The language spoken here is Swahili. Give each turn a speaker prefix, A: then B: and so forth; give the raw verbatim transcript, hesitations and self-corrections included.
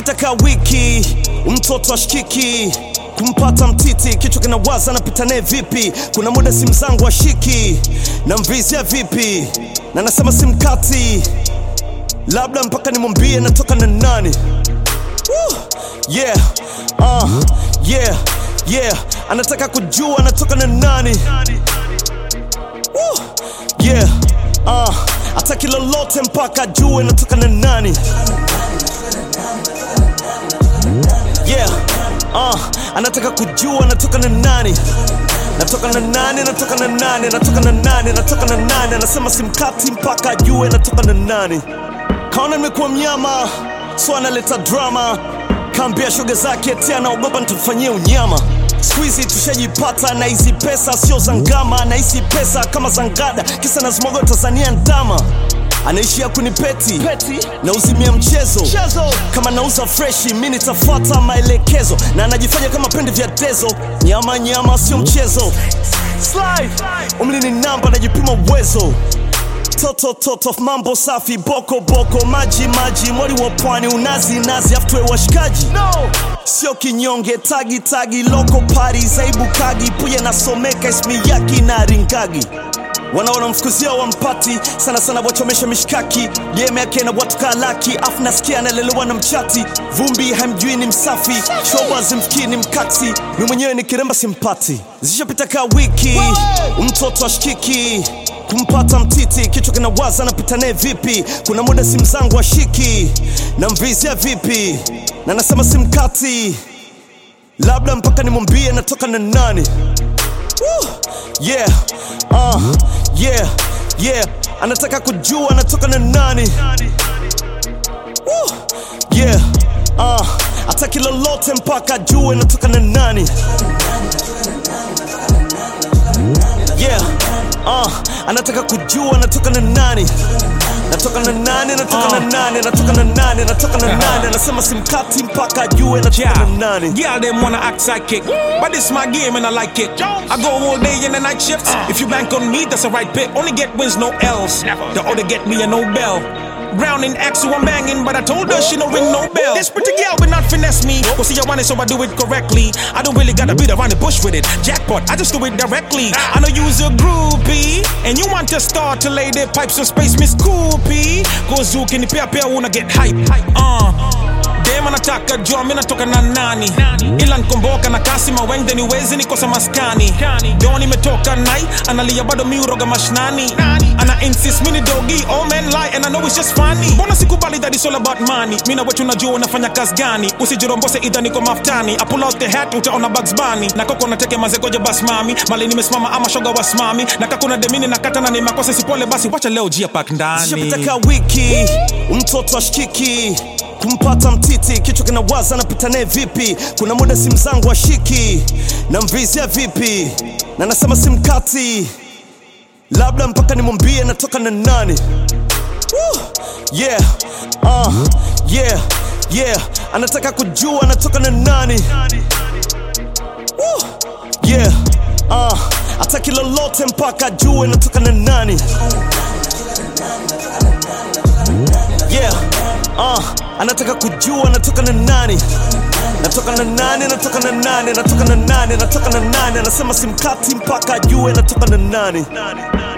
A: Zishapita ka wiki, mtoto ashikiki, kumpata mtiti, kichwa kinawaza napita naye vipi. Kuna muda simu zangu ashiki, na mvizia vipi, na nasema simkati, labda mpaka nimwambie natoka na nani. Woo! Yeah, uh, yeah, yeah, anataka kujua natoka na nani. Woo! Yeah, uh, ataki lolote mpaka ajue natoka na nani. Yeah, uh, anataka kujua natoka na nani. Natoka na nani, natoka na nani, natoka na nani, natoka na nani. Anasema simkati mpaka ajue natoka na nani. Kaona nimekuwa mnyama, so analeta drama. Kaambia shoga zake eti anaogopa nitufanyie unyama. Squeezy tushajipata na hizi pesa sio zangama. Na hizi pesa kama zangada, kisa nazimogo Tanzania ndama. Anaishia kunipeti na uzimia mchezo, mchezo. Kama nauza freshi, mimi nitafuata maelekezo. Na anajifanya kama pende vya dezo. Nyama nyama sio mchezo. Slide, umli ni namba najipima uwezo. Toto toto mambo safi, boko boko, maji maji, mwali wa pwani, unazi nazi, aftwe washikaji. No! Sio kinyonge, tagi tagi, loko party, zaibu kagi, puye nasomeka ismi yaki na ringagi. Wanaona mfukuzia wa mpati, sana sana wachomesha mishkaki. Yeme yake na watu kalaki, afu nasikia analelewa na mchati. Vumbi hamjui ni msafi, shoba zimfiki ni mkaksi. Mimi mwenyewe ni kiremba simpati. Zishapita ka wiki, mtoto ashikiki, kumpata mtiti, kichwa kinawaza napita naye vipi. Kuna muda simu zangu ashiki, na mvizia vipi, na nasema simkati, labda mpaka nimwambie natoka na nani. Woo! Yeah, uh, yeah, yeah, anataka kujua natoka na nani. Woo! Yeah, uh, ataki lolote mpaka ajue natoka na nani. Yeah, uh, anataka kujua natoka na nani. Natoka na nani, natoka na nani, natoka na nani, natoka na nani. Anasema simkati mpaka ajue natoka na nani.
B: Yeah, them wanna act psychic, but this my game and I like it. I go all day in the night shifts. If you bank on me, that's a right pick. Only get wins, no L's. The other get me a Nobel. Brown in X, so I'm banging, but I told her she no ring no bell. This pretty girl will not finesse me. Go see I want it, so I do it correctly. I don't really gotta beat around the bush with it. Jackpot, I just do it directly. I know you's a groupie, and you want to start to lay their pipes in space, Miss Coopy. Go zook in the pair pair, wanna get hype. Uh. Dem anataka jua mimi natoka na nani. Ila nkomboka na kasi maweng then iwezi nikosa maskani. Doni nimetoka nai, analia bado mi uroga mashnani. Ana insist mini doggy, all men lie and I know it's just funny. Mbona sikubali that it's all about money. Mimi na wetu unajua unafanya kazi gani. Usijirombose idha niko maftani. I pull out the hat utaona Bugs Bunny. Na koko nateke mazegoje bas mami. Mali nimesimama ama shoga wasimami. Na kakuna demini na kata na ni makosa sipole basi wacha leo jia pack ndani.
A: Zishapita ka wiki, mtoto ashikiki, kumpata mtiti, kichwa kinawaza napita naye vipi. Kuna muda simu zangu ashiki, na mvizia vipi, na nasema simkati, labda mpaka nimwambie natoka na nani. Woo! Yeah, uh, yeah, yeah, anataka kujua natoka na nani. Woo! Yeah, uh, ataki lolote mpaka ajue natoka na nani. Yeah, uh, anataka kujua natoka na nani. Natoka na nani, natoka na nani, natoka na nani, natoka na nani. Anasema simkati mpaka ajue natoka na nani.